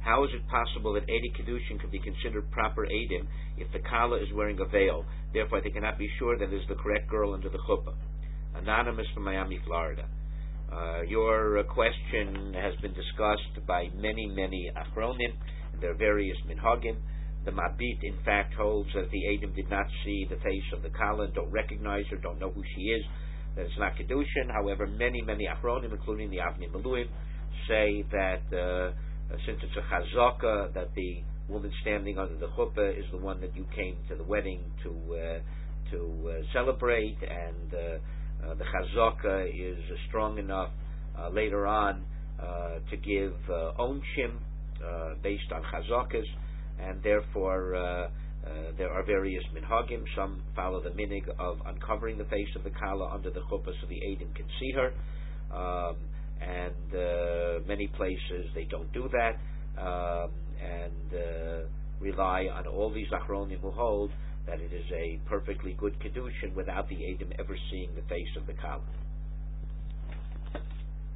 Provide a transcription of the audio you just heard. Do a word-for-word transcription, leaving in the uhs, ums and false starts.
How is it possible that Edi Kedushin could be considered proper Edim if the Kala is wearing a veil? Therefore, they cannot be sure that it is the correct girl under the chuppah. Anonymous from Miami, Florida. Uh, your uh, question has been discussed by many, many Achronim, and there are various minhagim. The Mabit, in fact, holds that the Edim did not see the face of the Kala, don't recognize her, don't know who she is, that it's not Kedushin. However, many, many Achronim, including the Avnei Miluim, say that uh, Uh, since it's a chazaka, that the woman standing under the chuppah is the one that you came to the wedding to uh, to uh, celebrate, and uh, uh, the chazaka is uh, strong enough uh, later on uh, to give uh, onshim uh, based on chazakas, and therefore uh, uh, there are various minhagim. Some follow the minig of uncovering the face of the kala under the chuppah so the edim can see her. Um, and uh, many places they don't do that, um, and uh, rely on all these achronim who hold that it is a perfectly good kedushin without the edim ever seeing the face of the kala.